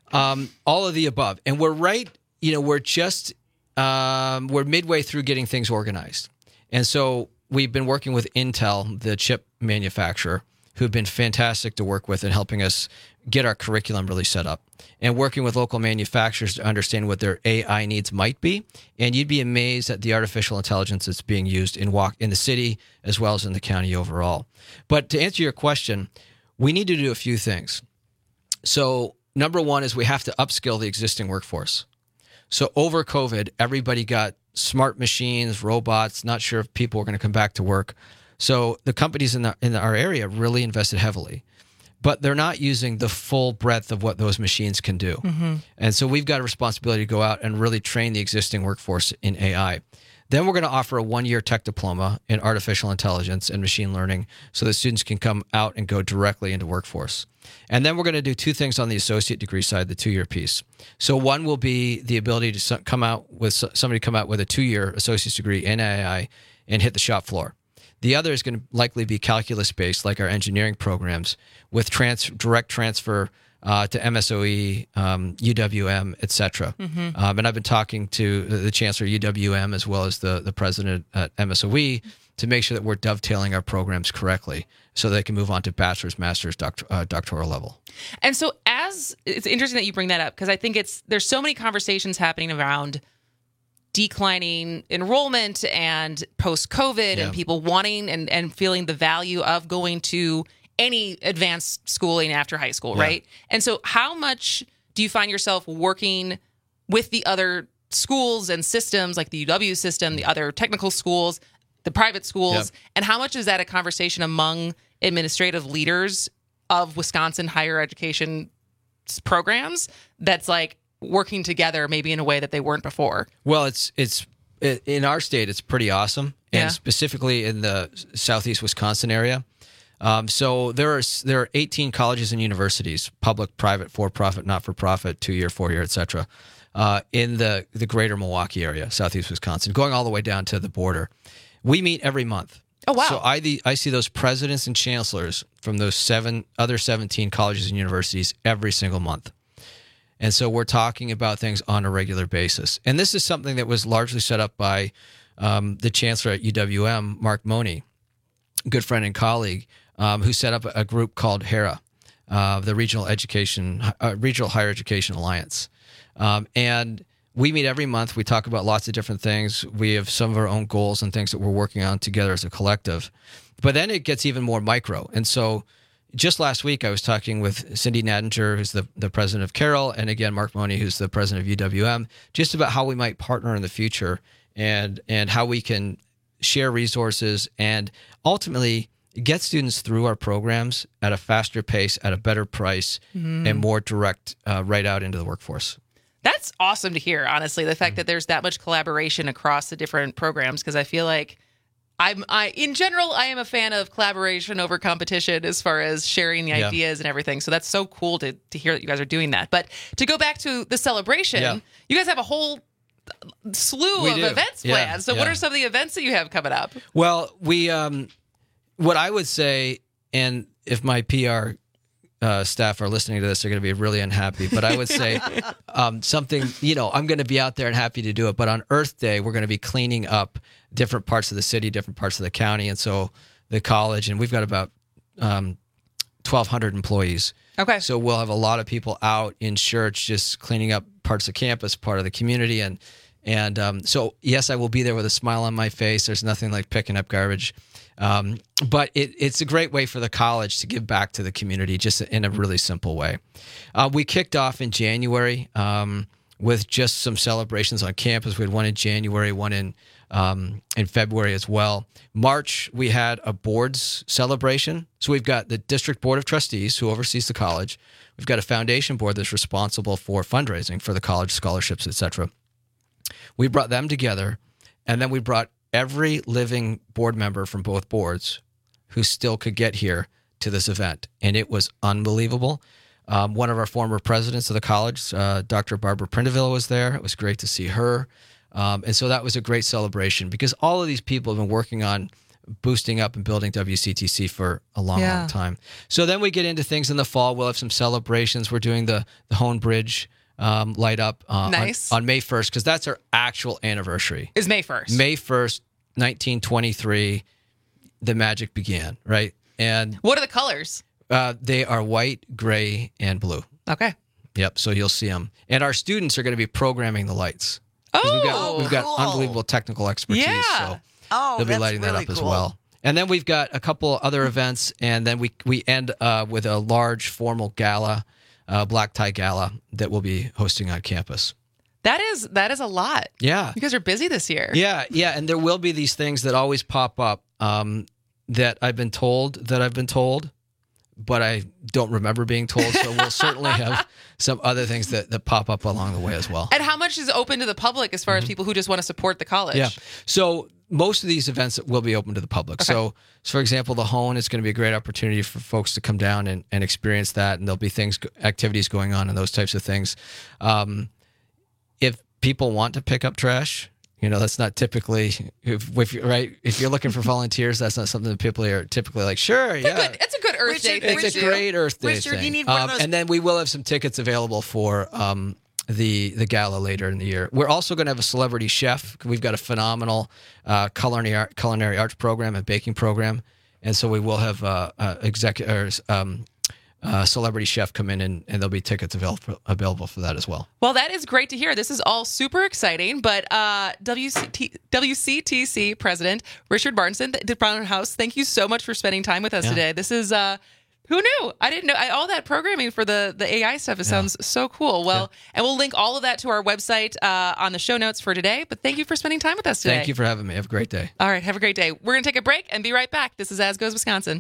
all of the above, and we're right. We're just we're midway through getting things organized, and so we've been working with Intel, the chip manufacturer, who've been fantastic to work with and helping us get our curriculum really set up, and working with local manufacturers to understand what their AI needs might be. And you'd be amazed at the artificial intelligence that's being used in the city as well as in the county overall. But to answer your question, we need to do a few things. So number one is we have to upskill the existing workforce. So over COVID, everybody got smart machines, robots, not sure if people were going to come back to work. So the companies in our area really invested heavily, but they're not using the full breadth of what those machines can do. Mm-hmm. And so we've got a responsibility to go out and really train the existing workforce in AI. Then we're going to offer a 1-year tech diploma in artificial intelligence and machine learning so that students can come out and go directly into workforce. And then we're going to do 2 things on the associate degree side, the 2-year piece. So one will be the ability to somebody come out with a 2-year associate's degree in AI and hit the shop floor. The other is going to likely be calculus-based, like our engineering programs, with direct transfer to MSOE, UWM, et cetera. Mm-hmm. And I've been talking to the chancellor of UWM as well as the president at MSOE to make sure that we're dovetailing our programs correctly so they can move on to bachelor's, master's, doctoral level. And so it's interesting that you bring that up because I think there's so many conversations happening around declining enrollment and post-COVID and people wanting and feeling the value of going to any advanced schooling after high school, right? And so how much do you find yourself working with the other schools and systems like the UW system, the other technical schools, the private schools, and how much is that a conversation among administrative leaders of Wisconsin higher education programs that's like working together maybe in a way that they weren't before? Well, it's in our state, it's pretty awesome, and specifically in the southeast Wisconsin area. So there are 18 colleges and universities, public, private, for-profit, not-for-profit, 2-year, 4-year, et cetera, in the greater Milwaukee area, southeast Wisconsin, going all the way down to the border. We meet every month. Oh, wow. So I see those presidents and chancellors from those other 17 colleges and universities every single month. And so we're talking about things on a regular basis. And this is something that was largely set up by the chancellor at UWM, Mark Money, good friend and colleague, who set up a group called HERA, the Regional Higher Education Alliance. And we meet every month. We talk about lots of different things. We have some of our own goals and things that we're working on together as a collective. But then it gets even more micro. And so just last week, I was talking with Cindy Nadinger, who's the president of Carroll, and again, Mark Money, who's the president of UWM, just about how we might partner in the future and how we can share resources and ultimately get students through our programs at a faster pace, at a better price, and more direct right out into the workforce. That's awesome to hear, honestly, the fact that there's that much collaboration across the different programs, because I feel like in general, I am a fan of collaboration over competition as far as sharing the ideas and everything. So that's so cool to hear that you guys are doing that. But to go back to the celebration, you guys have a whole slew of events planned. So what are some of the events that you have coming up? Well, we what I would say, and if my PR staff are listening to this, they're going to be really unhappy. But I would say something, I'm going to be out there and happy to do it. But on Earth Day, we're going to be cleaning up different parts of the city, different parts of the county. And so the college, and we've got about 1,200 employees. Okay. So we'll have a lot of people out in shirts just cleaning up parts of campus, part of the community. And so, yes, I will be there with a smile on my face. There's nothing like picking up garbage. But it's a great way for the college to give back to the community just in a really simple way. We kicked off in January with just some celebrations on campus. We had one in January, one in February as well. March, we had a board's celebration. So we've got the District Board of Trustees who oversees the college. We've got a foundation board that's responsible for fundraising for the college, scholarships, etc. We brought them together, and then we brought every living board member from both boards who still could get here to this event. And it was unbelievable. One of our former presidents of the college, Dr. Barbara Prindiville, was there. It was great to see her. And so that was a great celebration because all of these people have been working on boosting up and building WCTC for a long time. So then we get into things in the fall. We'll have some celebrations. We're doing the Hone Bridge light up on May 1st because that's our actual anniversary. Is May 1st. May 1st, 1923, the magic began, right? And what are the colors? They are white, gray, and blue. Okay. Yep, so you'll see them. And our students are going to be programming the lights. We've got unbelievable technical expertise, so they'll be lighting that up as well. And then we've got a couple other events, and then we end with a large formal gala, black tie gala that we'll be hosting on campus. That is a lot. Yeah. You guys are busy this year. Yeah, and there will be these things that always pop up that I've been told, but I don't remember being told, so we'll certainly have some other things that pop up along the way as well. And how much is open to the public as far as people who just want to support the college? Yeah. So most of these events will be open to the public. Okay. So for example, the Hone is going to be a great opportunity for folks to come down and experience that, and there'll be activities going on and those types of things. If people want to pick up trash, that's not typically if you're looking for volunteers, that's not something that people are typically like. Sure, it's a good Earth Day thing. It's a great Earth Day thing. You need one of those. And then we will have some tickets available for the gala later in the year. We're also going to have a celebrity chef. We've got a phenomenal culinary arts program and baking program, and so we will have celebrity chef come in, and there'll be tickets available for that as well. Well, that is great to hear. This is all super exciting, but WCTC President Richard Martinson, the Brown House, thank you so much for spending time with us today. This is, who knew? I didn't know. All that programming for the AI stuff, it sounds so cool. Well, and we'll link all of that to our website on the show notes for today, but thank you for spending time with us today. Thank you for having me. Have a great day. All right, have a great day. We're going to take a break and be right back. This is As Goes Wisconsin.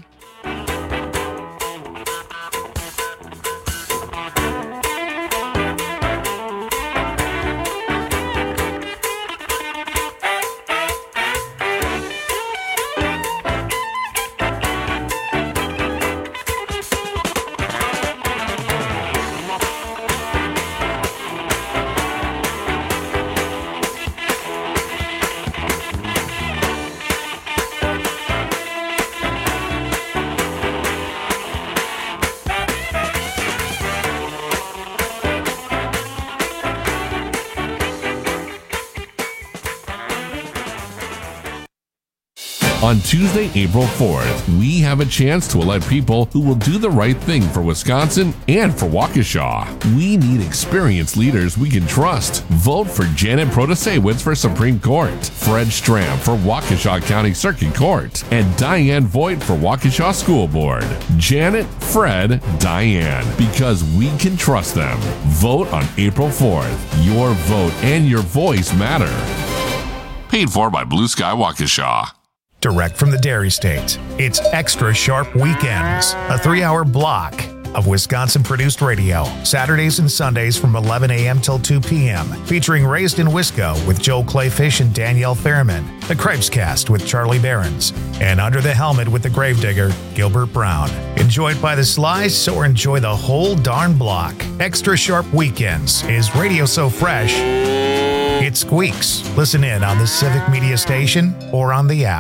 On Tuesday, April 4th, we have a chance to elect people who will do the right thing for Wisconsin and for Waukesha. We need experienced leaders we can trust. Vote for Janet Protasewicz for Supreme Court, Fred Stram for Waukesha County Circuit Court, and Diane Voigt for Waukesha School Board. Janet, Fred, Diane, because we can trust them. Vote on April 4th. Your vote and your voice matter. Paid for by Blue Sky Waukesha. Direct from the Dairy State, it's Extra Sharp Weekends, a 3-hour block of Wisconsin-produced radio, Saturdays and Sundays from 11 a.m. till 2 p.m., featuring Raised in Wisco with Joel Clayfish and Danielle Fairman, The Cripescast with Charlie Behrens, and Under the Helmet with the Gravedigger, Gilbert Brown. Enjoyed by the slice or enjoy the whole darn block. Extra Sharp Weekends is radio so fresh, it squeaks. Listen in on the Civic Media Station or on the app.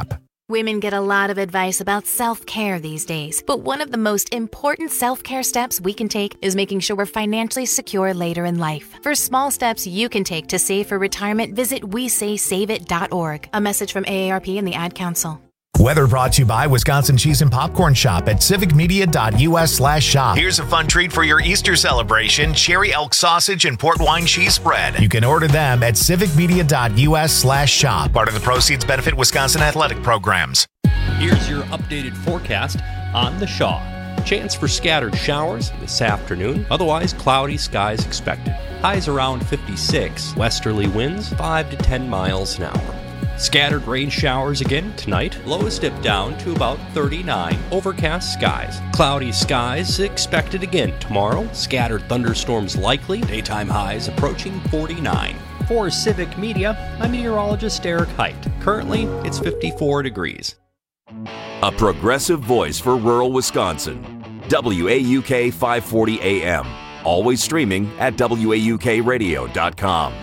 Women get a lot of advice about self-care these days, but one of the most important self-care steps we can take is making sure we're financially secure later in life. For small steps you can take to save for retirement, visit WeSaySaveIt.org. A message from AARP and the Ad Council. Weather brought to you by Wisconsin Cheese and Popcorn Shop at civicmedia.us/shop. Here's a fun treat for your Easter celebration: cherry elk sausage and port wine cheese spread. You can order them at civicmedia.us/shop. Part of the proceeds benefit Wisconsin athletic programs. Here's your updated forecast on the Shaw. Chance for scattered showers this afternoon. Otherwise, cloudy skies expected. Highs around 56. Westerly winds 5 to 10 miles an hour. Scattered rain showers again tonight. Lows dip down to about 39. Overcast skies. Cloudy skies expected again tomorrow. Scattered thunderstorms likely. Daytime highs approaching 49. For Civic Media, I'm meteorologist Eric Height. Currently, it's 54 degrees. A progressive voice for rural Wisconsin. WAUK 540 AM. Always streaming at WAUKradio.com.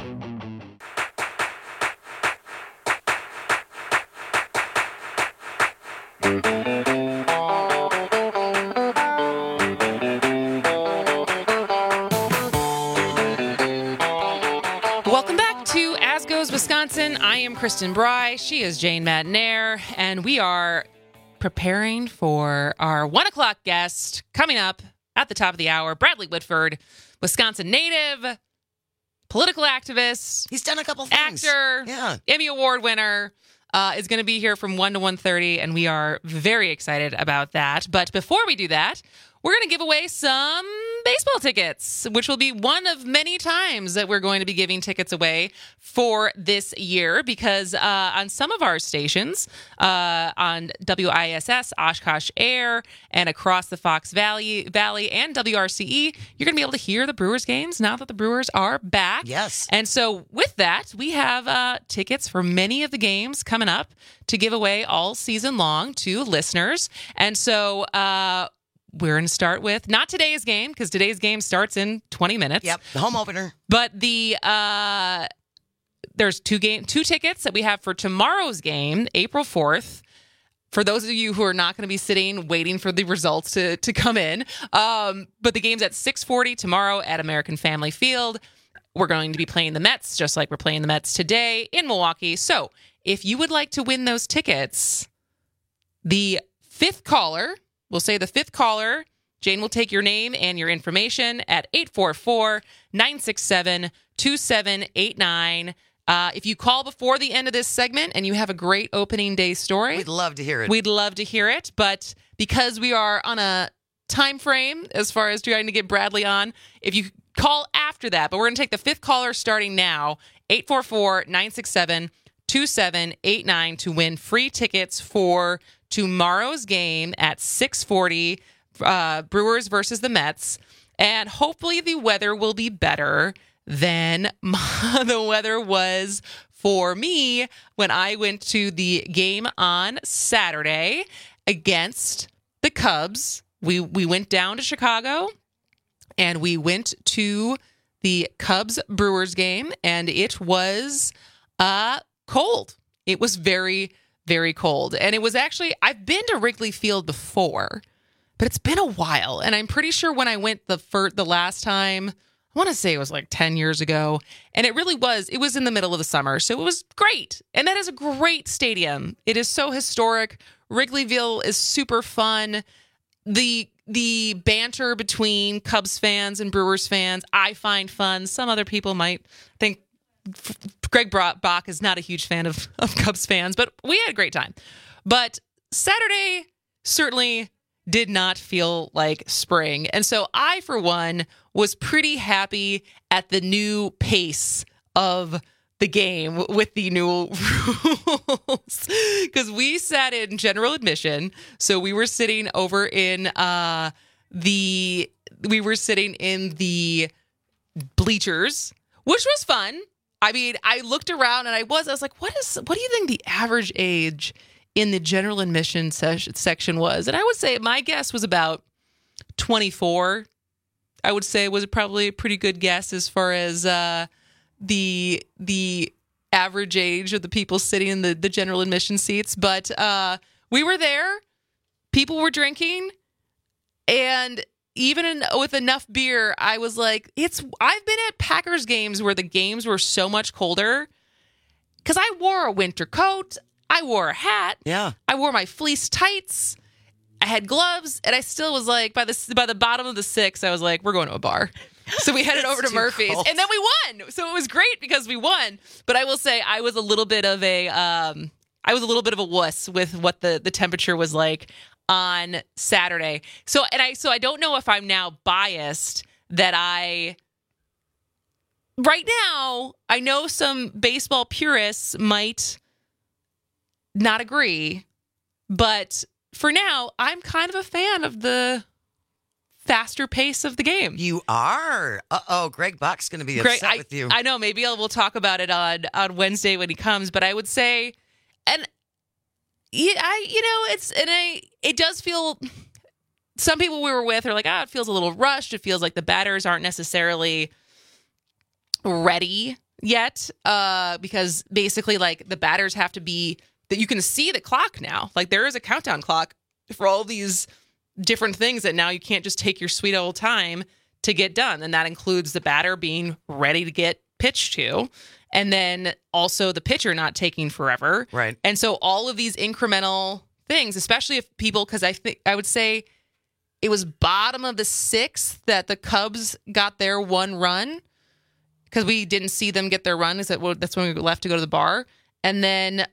Welcome back to As Goes Wisconsin. I am Kristen Bry. She is Jane Madnair, and we are preparing for our 1 o'clock guest coming up at the top of the hour. Bradley Whitford, Wisconsin native, political activist. He's done a couple things. Actor, yeah. Emmy Award winner. Is going to be here from 1 to 1:30, and we are very excited about that. But before we do that, we're going to give away some baseball tickets, which will be one of many times that we're going to be giving tickets away for this year, because on some of our stations, on WISS, Oshkosh Air, and across the Fox Valley and WRCE, you're going to be able to hear the Brewers games now that the Brewers are back. Yes. And so with that, we have tickets for many of the games coming up to give away all season long to listeners. And so we're going to start with not today's game, because today's game starts in 20 minutes. Yep, the home opener. But there's two tickets that we have for tomorrow's game, April 4th. For those of you who are not going to be sitting waiting for the results to come in. But the game's at 6:40 tomorrow at American Family Field. We're going to be playing the Mets, just like we're playing the Mets today in Milwaukee. So if you would like to win those tickets, the fifth caller, we'll say the fifth caller, Jane will take your name and your information at 844-967-2789. If you call before the end of this segment and you have a great opening day story, we'd love to hear it. We'd love to hear it. But because we are on a time frame as far as trying to get Bradley on, if you call after that, but we're going to take the fifth caller starting now, 844-967-2789 to win free tickets for tomorrow's game at 6:40, Brewers versus the Mets. And hopefully the weather will be better than the weather was for me when I went to the game on Saturday against the Cubs. We went down to Chicago and we went to the Cubs-Brewers game, and it was cold. It was very, very cold. And it was actually, I've been to Wrigley Field before, but it's been a while. And I'm pretty sure when I went the last time, I want to say it was like 10 years ago. And it really was, it was in the middle of the summer. So it was great. And that is a great stadium. It is so historic. Wrigleyville is super fun. The banter between Cubs fans and Brewers fans, I find fun. Some other people might think Greg Bach is not a huge fan of Cubs fans, but we had a great time. But Saturday certainly did not feel like spring. And so I, for one, was pretty happy at the new pace of the game with the new rules, because we sat in general admission. So we were sitting over in the bleachers, which was fun. I mean, I looked around and I was like, what do you think the average age in the general admission section was? And I would say my guess was about 24. I would say was probably a pretty good guess as far as the average age of the people sitting in the general admission seats. But we were there. People were drinking. And even with enough beer, I was like, I've been at Packers games where the games were so much colder because I wore a winter coat. I wore a hat. Yeah. I wore my fleece tights. I had gloves. And I still was like, by the bottom of the 6th, I was like, we're going to a bar. So we headed over to Murphy's. Cold. And then we won. So it was great because we won. But I will say I was a little bit of a wuss with what the temperature was like on Saturday. So I don't know if I'm now biased that right now, I know some baseball purists might not agree, but for now, I'm kind of a fan of the faster pace of the game. You are? Uh-oh, Greg Buck's going to be upset with you. I know, maybe we'll talk about it on Wednesday when he comes, but I would say, and it does feel, some people we were with are like, it feels a little rushed. It feels like the batters aren't necessarily ready yet, because basically like the batters have to be, that you can see the clock now. Like there is a countdown clock for all these different things that now you can't just take your sweet old time to get done. And that includes the batter being ready to get pitched to. And then also the pitcher not taking forever. Right. And so all of these incremental things, especially if people, because I would say it was bottom of the 6th that the Cubs got their one run because we didn't see them get their run. That's when we left to go to the bar. And then,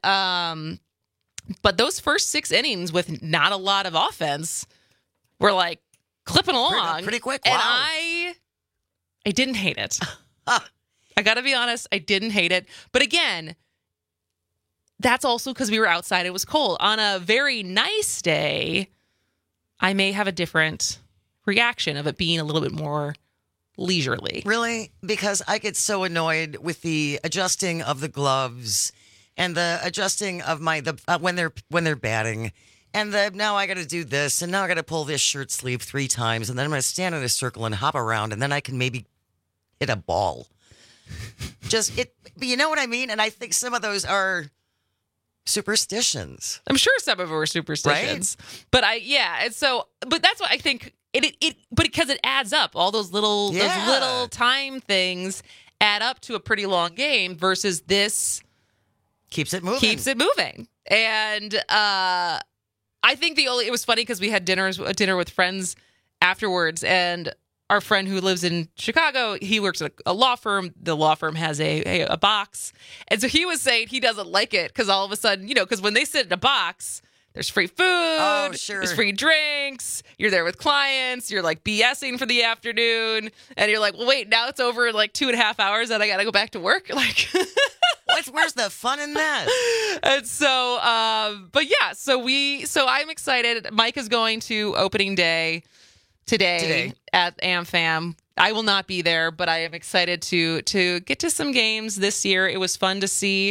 but those first 6 innings with not a lot of offense were like clipping along pretty quick. Wow. And I didn't hate it. I got to be honest, I didn't hate it. But again, that's also because we were outside. It was cold. On a very nice day, I may have a different reaction of it being a little bit more leisurely. Really? Because I get so annoyed with the adjusting of the gloves and the adjusting of when they're batting. And now I got to do this, and now I got to pull this shirt sleeve 3 times, and then I'm going to stand in a circle and hop around, and then I can maybe hit a ball. But you know what I mean? And I think some of those are superstitions. I'm sure some of them are superstitions. Right? But that's what I think but because it adds up, all those little time things add up to a pretty long game versus this keeps it moving. And I think it was funny because we had dinner with friends afterwards, and our friend who lives in Chicago, he works at a law firm. The law firm has a box. And so he was saying he doesn't like it because all of a sudden, because when they sit in a box, there's free food. Oh, sure. There's free drinks. You're there with clients. You're like BSing for the afternoon. And you're like, well, wait, now it's over in like 2.5 hours and I got to go back to work. Like, where's the fun in that? And so, so I'm excited. Mike is going to opening day today at AmFam. I will not be there, but I am excited to get to some games this year. It was fun to see.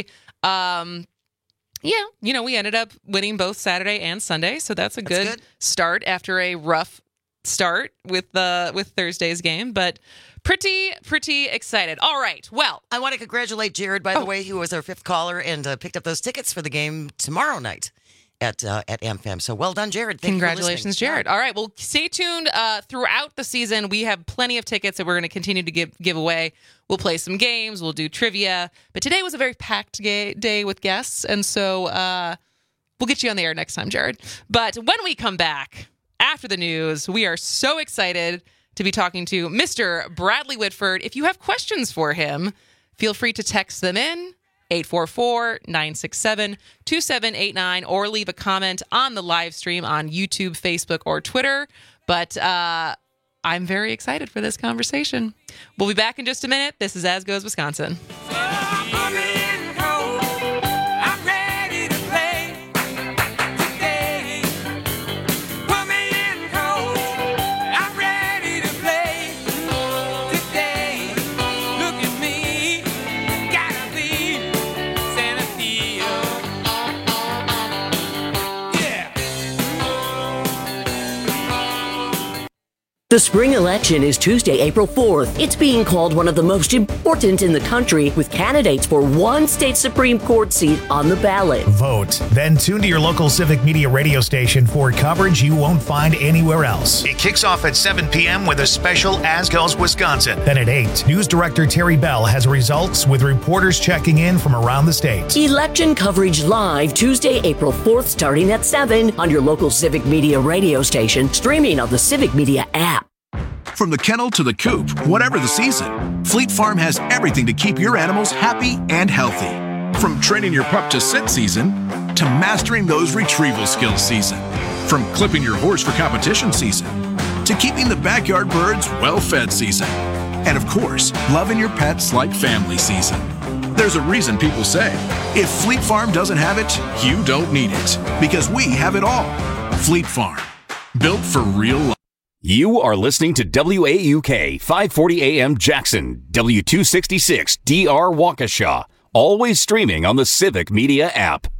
We ended up winning both Saturday and Sunday, so that's good start after a rough start with Thursday's game, but pretty excited. All right. Well, I want to congratulate Jared, by the way, who was our 5th caller and picked up those tickets for the game tomorrow night at AmFam. So well done, Jared. Congratulations, Jared. All right. Well, stay tuned throughout the season. We have plenty of tickets that we're going to continue to give away. We'll play some games. We'll do trivia. But today was a very packed day with guests. And so we'll get you on the air next time, Jared. But when we come back after the news, we are so excited to be talking to Mr. Bradley Whitford. If you have questions for him, feel free to text them in. 844-967-2789 or leave a comment on the live stream on YouTube, Facebook, or Twitter. But I'm very excited for this conversation. We'll be back in just a minute. This is As Goes Wisconsin. The The spring election is Tuesday, April 4th. It's being called one of the most important in the country, with candidates for one state Supreme Court seat on the ballot. Vote. Then tune to your local Civic Media radio station for coverage you won't find anywhere else. It kicks off at 7 p.m. with a special As Goes Wisconsin. Then at 8, News Director Terry Bell has results with reporters checking in from around the state. Election coverage live Tuesday, April 4th, starting at 7 on your local Civic Media radio station, streaming on the Civic Media app. From the kennel to the coop, whatever the season, Fleet Farm has everything to keep your animals happy and healthy. From training your pup to sit season, to mastering those retrieval skills season. From clipping your horse for competition season, to keeping the backyard birds well-fed season. And of course, loving your pets like family season. There's a reason people say, if Fleet Farm doesn't have it, you don't need it. Because we have it all. Fleet Farm. Built for real life. You are listening to WAUK 540 AM Jackson, W266 DR Waukesha, always streaming on the Civic Media app.